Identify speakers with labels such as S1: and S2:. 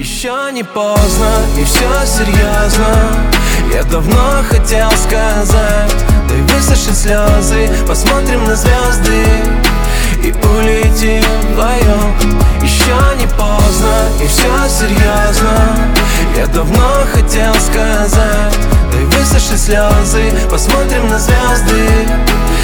S1: Еще не поздно, и все серьезно. Я давно хотел сказать: дай высушить слезы, посмотрим на звезды и улетим вдвоем. Еще не поздно, и все серьезно. Я давно хотел сказать: дай высушить слезы, посмотрим на звезды